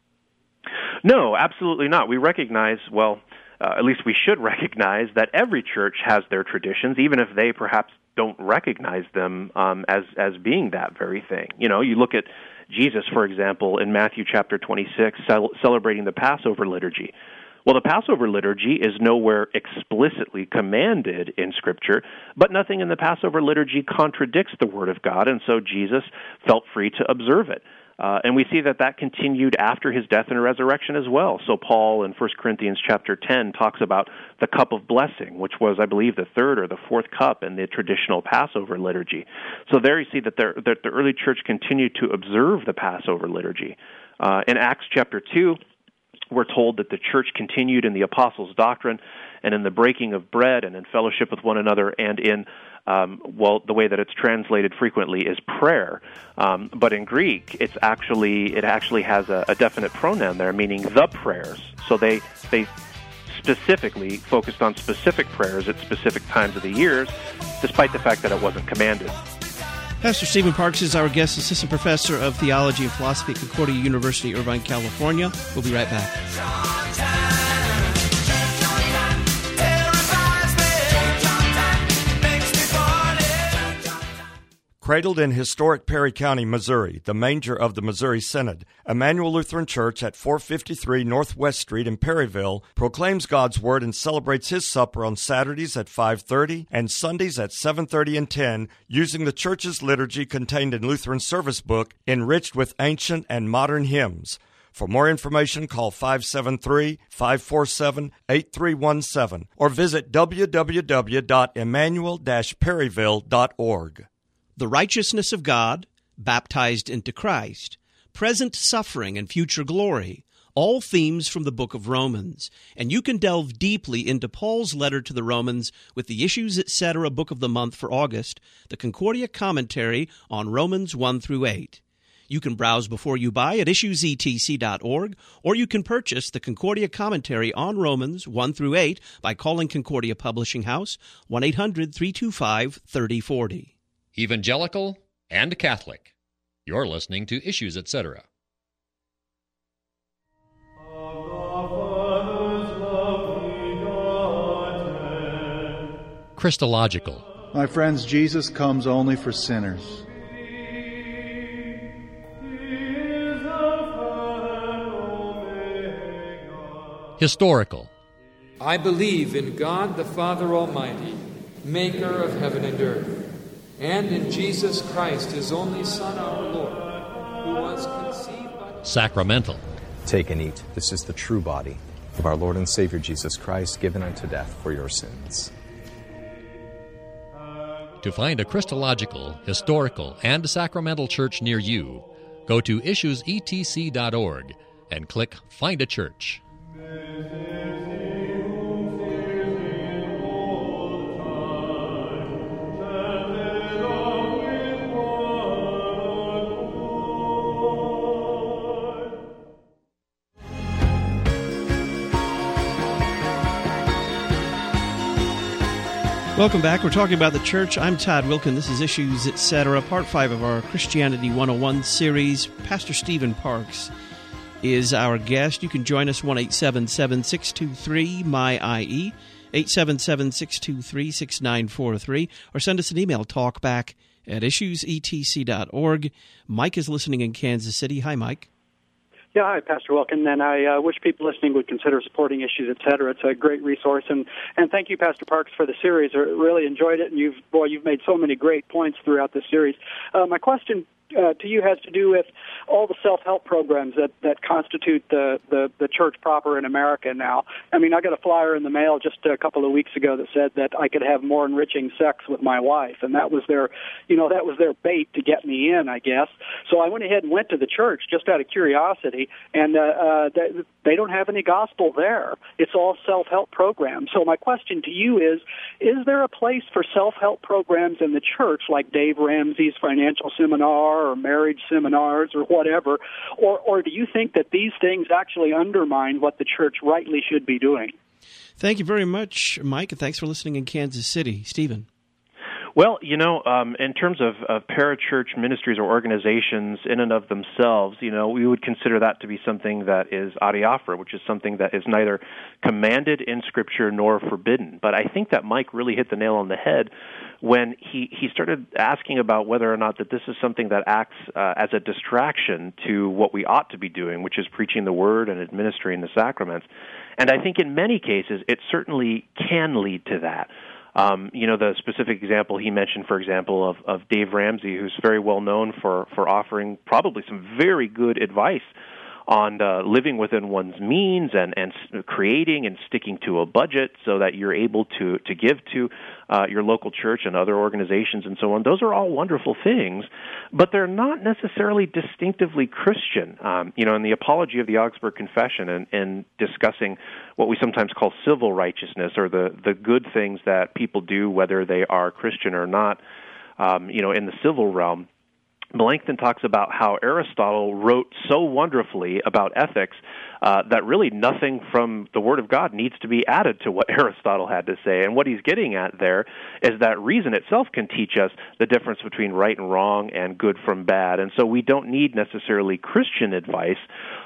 No, absolutely not. We recognize, at least we should recognize that every church has their traditions, even if they perhaps don't recognize them as being that very thing. You know, you look at Jesus, for example, in Matthew chapter 26, celebrating the Passover liturgy. Well, the Passover liturgy is nowhere explicitly commanded in Scripture, but nothing in the Passover liturgy contradicts the Word of God, and so Jesus felt free to observe it. And we see that continued after his death and resurrection as well. So Paul in 1 Corinthians chapter 10 talks about the cup of blessing, which was, I believe, the third or the fourth cup in the traditional Passover liturgy. So there you see that the early church continued to observe the Passover liturgy. In Acts chapter 2, we're told that the church continued in the apostles' doctrine and in the breaking of bread and in fellowship with one another and in the way that it's translated frequently is prayer, but in Greek, it actually has a definite pronoun there, meaning the prayers. So they specifically focused on specific prayers at specific times of the years, despite the fact that it wasn't commanded. Pastor Stephen Parks is our guest assistant professor of theology and philosophy at Concordia University, Irvine, California. We'll be right back. Cradled in historic Perry County, Missouri, the manger of the Missouri Synod, Emmanuel Lutheran Church at 453 Northwest Street in Perryville proclaims God's Word and celebrates His supper on Saturdays at 5:30 and Sundays at 7:30 and 10 using the church's liturgy contained in Lutheran Service Book, enriched with ancient and modern hymns. For more information, call 573-547-8317 or visit www.emmanuel-perryville.org. The righteousness of God, baptized into Christ, present suffering and future glory, all themes from the book of Romans. And you can delve deeply into Paul's letter to the Romans with the Issues Etc. Book of the Month for August, the Concordia Commentary on Romans 1 through 8. You can browse before you buy at issuesetc.org, or you can purchase the Concordia Commentary on Romans 1 through 8 by calling Concordia Publishing House, 1-800-325-3040. Evangelical and Catholic. You're listening to Issues Etc. Christological. My friends, Jesus comes only for sinners. Historical. I believe in God the Father Almighty, maker of heaven and earth, and in Jesus Christ, His only Son, our Lord, who was conceived by... Sacramental. Take and eat. This is the true body of our Lord and Savior Jesus Christ, given unto death for your sins. To find a Christological, historical, and sacramental church near you, go to issuesetc.org and click Find a Church. Welcome back. We're talking about the church. I'm Todd Wilkin. This is Issues, Etc., Part 5 of our Christianity 101 series. Pastor Stephen Parks is our guest. You can join us 1-877-623-MY-IE, 877-623-6943, or send us an email, talkback@issuesetc.org. Mike is listening in Kansas City. Hi, Mike. Yeah, hi, Pastor Wilkin, and I wish people listening would consider supporting Issues, Etc. It's a great resource, and thank you, Pastor Parks, for the series. I really enjoyed it, and you've made so many great points throughout the series. My question to you has to do with all the self-help programs that constitute the church proper in America now. I mean, I got a flyer in the mail just a couple of weeks ago that said that I could have more enriching sex with my wife, and that was their bait to get me in, I guess. So I went ahead and went to the church just out of curiosity, and they don't have any gospel there. It's all self-help programs. So my question to you is there a place for self-help programs in the church, like Dave Ramsey's financial seminar or marriage seminars or whatever, or do you think that these things actually undermine what the church rightly should be doing? Thank you very much, Mike, and thanks for listening in Kansas City. Stephen. Well, in terms of parachurch ministries or organizations in and of themselves, we would consider that to be something that is adiaphora, which is something that is neither commanded in Scripture nor forbidden. But I think that Mike really hit the nail on the head when he started asking about whether or not that this is something that acts as a distraction to what we ought to be doing, which is preaching the Word and administering the sacraments. And I think in many cases it certainly can lead to that. The specific example he mentioned, for example, of Dave Ramsey, who's very well known for offering probably some very good advice on living within one's means and creating and sticking to a budget so that you're able to give to your local church and other organizations and so on. Those are all wonderful things, but they're not necessarily distinctively Christian. In the Apology of the Augsburg Confession and discussing what we sometimes call civil righteousness, or the good things that people do, whether they are Christian or not, in the civil realm, Melanchthon talks about how Aristotle wrote so wonderfully about ethics that really nothing from the Word of God needs to be added to what Aristotle had to say. And what he's getting at there is that reason itself can teach us the difference between right and wrong and good from bad. And so we don't need necessarily Christian advice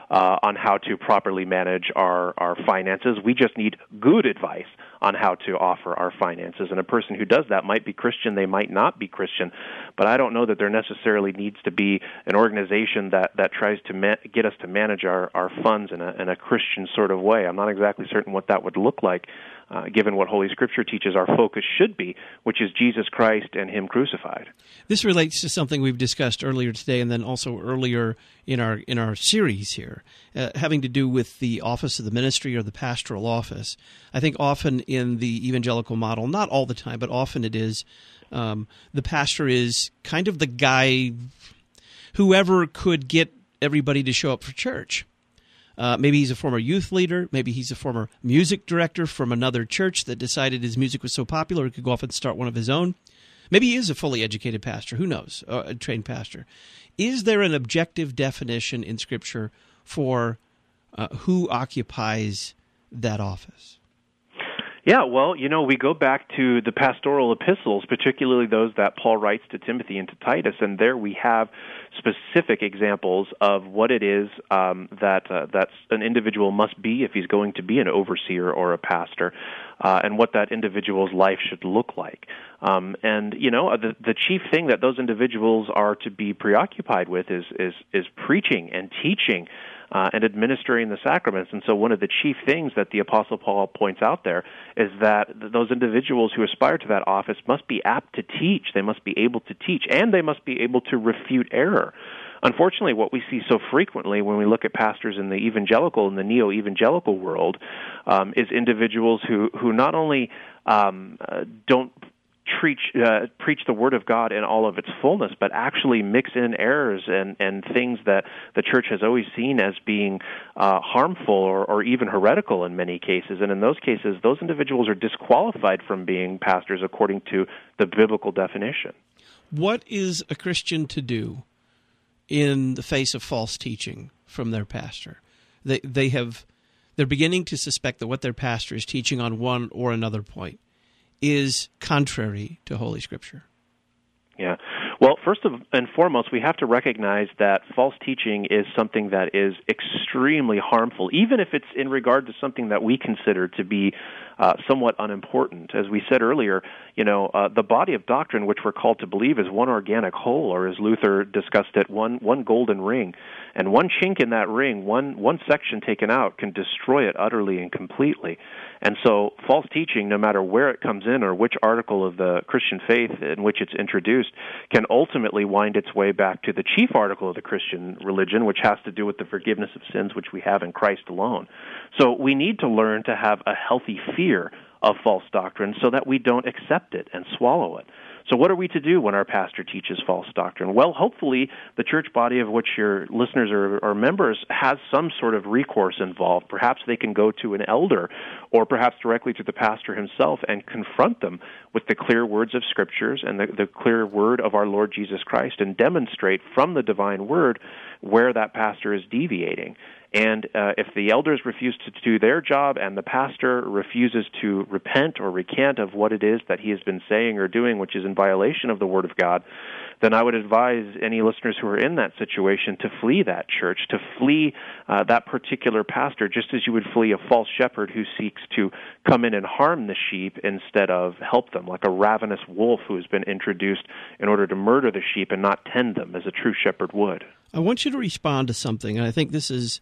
on how to properly manage our finances. We just need good advice on how to offer our finances. And a person who does that might be Christian, they might not be Christian, but I don't know that there necessarily needs to be an organization that tries to get us to manage our funds in a Christian sort of way. I'm not exactly certain what that would look like, given what Holy Scripture teaches our focus should be, which is Jesus Christ and Him crucified. This relates to something we've discussed earlier today, and then also earlier in our series here, having to do with the office of the ministry or the pastoral office. I think often in the evangelical model, not all the time, but often it is, the pastor is kind of the guy, whoever could get everybody to show up for church. Maybe he's a former youth leader. Maybe he's a former music director from another church that decided his music was so popular he could go off and start one of his own. Maybe he is a fully educated pastor. Who knows? A trained pastor. Is there an objective definition in Scripture for who occupies that office? Yeah, well, we go back to the pastoral epistles, particularly those that Paul writes to Timothy and to Titus, and there we have specific examples of what it is that an individual must be if he's going to be an overseer or a pastor, and what that individual's life should look like. The chief thing that those individuals are to be preoccupied with is preaching and teaching and administering the sacraments. And so one of the chief things that the Apostle Paul points out there is that those individuals who aspire to that office must be apt to teach. They must be able to teach, and they must be able to refute error. Unfortunately, what we see so frequently when we look at pastors in the evangelical and the neo-evangelical world is individuals who not only don't preach the Word of God in all of its fullness, but actually mix in errors and things that the church has always seen as being harmful or even heretical in many cases. And in those cases, those individuals are disqualified from being pastors according to the biblical definition. What is a Christian to do in the face of false teaching from their pastor? They're beginning to suspect that what their pastor is teaching on one or another point is contrary to Holy Scripture? Yeah. Well, first and foremost, we have to recognize that false teaching is something that is extremely harmful, even if it's in regard to something that we consider to be somewhat unimportant. As we said earlier, the body of doctrine which we're called to believe is one organic whole, or as Luther discussed it, one golden ring. And one chink in that ring, one section taken out, can destroy it utterly and completely. And so false teaching, no matter where it comes in or which article of the Christian faith in which it's introduced, can ultimately wind its way back to the chief article of the Christian religion, which has to do with the forgiveness of sins which we have in Christ alone. So we need to learn to have a healthy fear of false doctrine so that we don't accept it and swallow it. So what are we to do when our pastor teaches false doctrine? Well, hopefully the church body of which your listeners are members has some sort of recourse involved. Perhaps they can go to an elder or perhaps directly to the pastor himself and confront them with the clear words of Scriptures and the clear word of our Lord Jesus Christ and demonstrate from the divine word where that pastor is deviating. And if the elders refuse to do their job and the pastor refuses to repent or recant of what it is that he has been saying or doing, which is in violation of the Word of God, then I would advise any listeners who are in that situation to flee that church, to flee that particular pastor, just as you would flee a false shepherd who seeks to come in and harm the sheep instead of help them, like a ravenous wolf who has been introduced in order to murder the sheep and not tend them as a true shepherd would. I want you to respond to something, and I think this is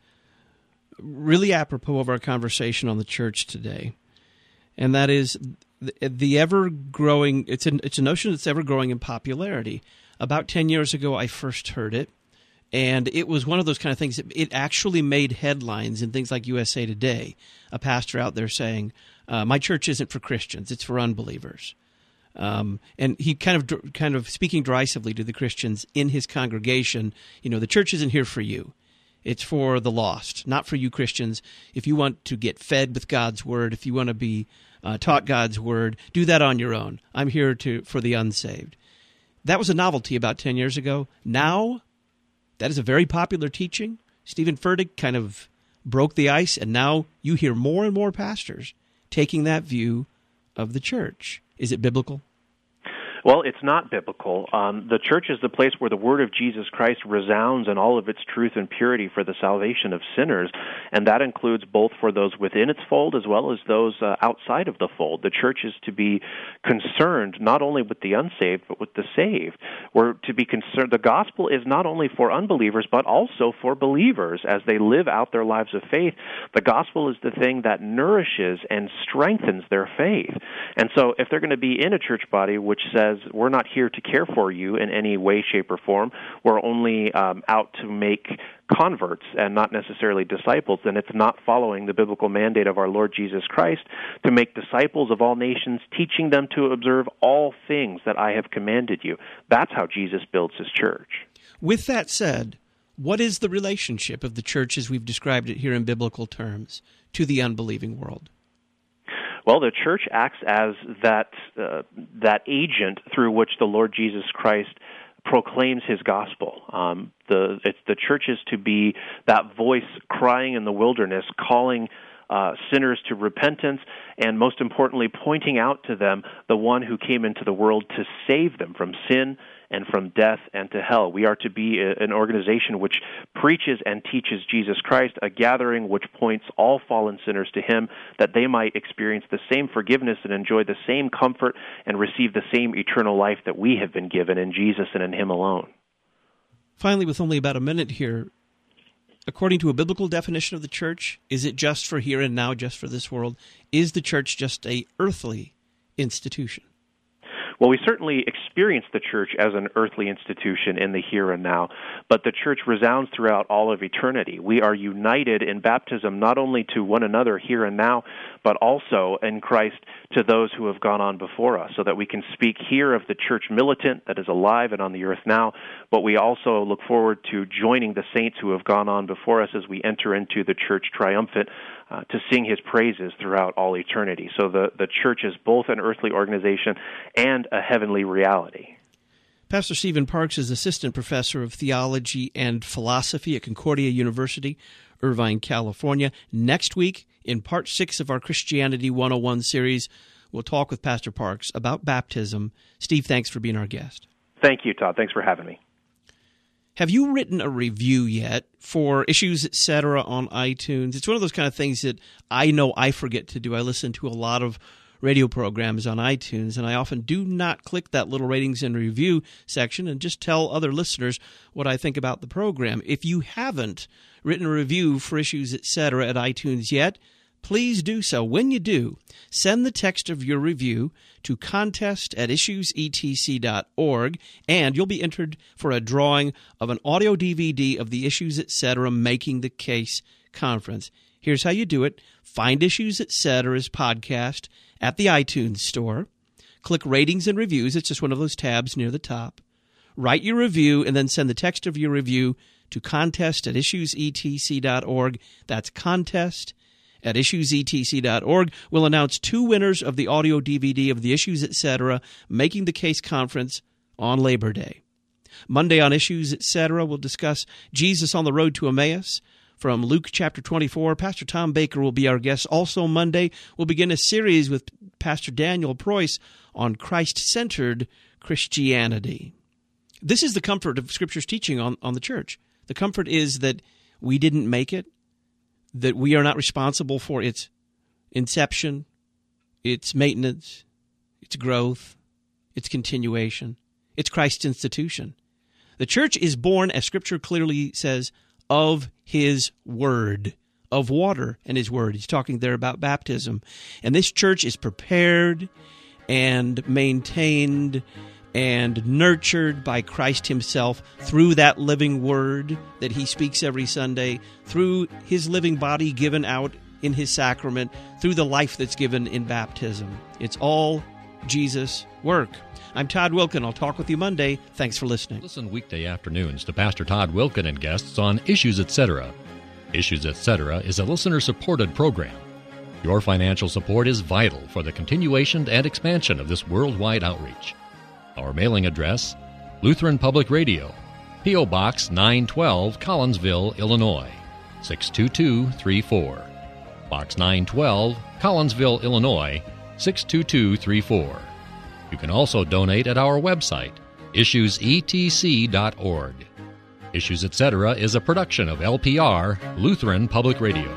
really apropos of our conversation on the church today, and that is the ever-growing, it's a notion that's ever-growing in popularity. About 10 years ago, I first heard it, and it was one of those kind of things, it actually made headlines in things like USA Today, a pastor out there saying, my church isn't for Christians, it's for unbelievers. And he kind of speaking derisively to the Christians in his congregation, the church isn't here for you. It's for the lost, not for you Christians. If you want to get fed with God's Word, if you want to be taught God's Word, do that on your own. I'm here for the unsaved. That was a novelty about 10 years ago. Now, that is a very popular teaching. Stephen Furtick kind of broke the ice, and now you hear more and more pastors taking that view of the church. Is it biblical? Well, it's not biblical. The church is the place where the word of Jesus Christ resounds in all of its truth and purity for the salvation of sinners, and that includes both for those within its fold as well as those outside of the fold. The church is to be concerned not only with the unsaved, but with the saved. We're to be concerned. The gospel is not only for unbelievers, but also for believers as they live out their lives of faith. The gospel is the thing that nourishes and strengthens their faith. And so if they're going to be in a church body which says, we're not here to care for you in any way, shape, or form, we're only out to make converts and not necessarily disciples, then it's not following the biblical mandate of our Lord Jesus Christ to make disciples of all nations, teaching them to observe all things that I have commanded you. That's how Jesus builds his church. With that said, what is the relationship of the church as we've described it here in biblical terms to the unbelieving world? Well, the church acts as that agent through which the Lord Jesus Christ proclaims his gospel. The church is to be that voice crying in the wilderness, calling sinners to repentance, and most importantly, pointing out to them the one who came into the world to save them from sin and from death and to hell. We are to be an organization which preaches and teaches Jesus Christ, a gathering which points all fallen sinners to him, that they might experience the same forgiveness and enjoy the same comfort and receive the same eternal life that we have been given in Jesus and in him alone. Finally, with only about a minute here, according to a biblical definition of the church, is it just for here and now, just for this world? Is the church just an earthly institution? Well, we certainly experience the church as an earthly institution in the here and now, but the church resounds throughout all of eternity. We are united in baptism not only to one another here and now, but also in Christ to those who have gone on before us, so that we can speak here of the church militant that is alive and on the earth now, but we also look forward to joining the saints who have gone on before us as we enter into the church triumphant to sing his praises throughout all eternity. So the church is both an earthly organization and a heavenly reality. Pastor Stephen Parks is Assistant Professor of Theology and Philosophy at Concordia University, Irvine, California. Next week, in Part 6 of our Christianity 101 series, We'll talk with Pastor Parks about baptism. Steve, thanks for being our guest. Thank you, Todd. Thanks for having me. Have you written a review yet for Issues Etc. on iTunes? It's one of those kind of things that I know I forget to do. I listen to a lot of radio programs on iTunes, and I often do not click that little ratings and review section and just tell other listeners what I think about the program. If you haven't written a review for Issues Etc. at iTunes yet, please do so. When you do, send the text of your review to contest@issuesetc.org, and you'll be entered for a drawing of an audio DVD of the Issues Etc. Making the Case conference. Here's how you do it. Find Issues Etc.'s podcast at the iTunes store. Click Ratings and Reviews. It's just one of those tabs near the top. Write your review, and then send the text of your review to contest@issuesetc.org. That's contest@issuesetc.org. We'll announce 2 winners of the audio DVD of the Issues Etc. Making the Case conference on Labor Day. Monday on Issues Etc., we'll discuss Jesus on the Road to Emmaus from Luke chapter 24. Pastor Tom Baker will be our guest. Also Monday, we'll begin a series with Pastor Daniel Preuss on Christ-centered Christianity. This is the comfort of Scripture's teaching on the church. The comfort is that we didn't make it, that we are not responsible for its inception, its maintenance, its growth, its continuation. It's Christ's institution. The church is born, as Scripture clearly says, of His Word, of water and His Word. He's talking there about baptism. And this church is prepared and maintained and nurtured by Christ Himself through that living Word that He speaks every Sunday, through His living body given out in His sacrament, through the life that's given in baptism. It's all Jesus' work. I'm Todd Wilken. I'll talk with you Monday. Thanks for listening. Listen weekday afternoons to Pastor Todd Wilken and guests on Issues Etc. Issues Etc. is a listener-supported program. Your financial support is vital for the continuation and expansion of this worldwide outreach. Our mailing address, Lutheran Public Radio, P.O. Box 912, Collinsville, Illinois, 62234. Box 912, Collinsville, Illinois, 62234. You can also donate at our website, issuesetc.org. Issues Etc. is a production of LPR, Lutheran Public Radio.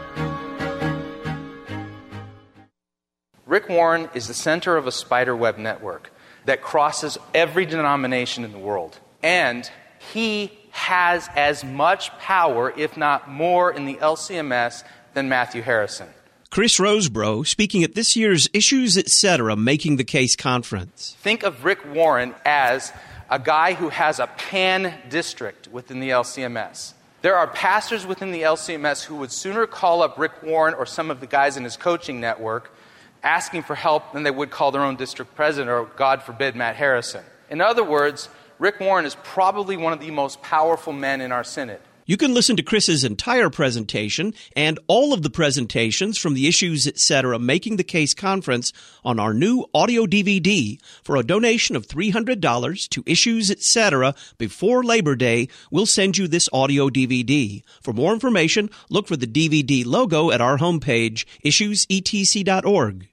Rick Warren is the center of a spiderweb network that crosses every denomination in the world. And he has as much power, if not more, in the LCMS than Matthew Harrison. Chris Rosebrough speaking at this year's Issues Etc. Making the Case conference. Think of Rick Warren as a guy who has a pan-district within the LCMS. There are pastors within the LCMS who would sooner call up Rick Warren or some of the guys in his coaching network asking for help than they would call their own district president or, God forbid, Matt Harrison. In other words, Rick Warren is probably one of the most powerful men in our synod. You can listen to Chris's entire presentation and all of the presentations from the Issues Etc. Making the Case conference on our new audio DVD. For a donation of $300 to Issues Etc. before Labor Day, we'll send you this audio DVD. For more information, look for the DVD logo at our homepage, issuesetc.org.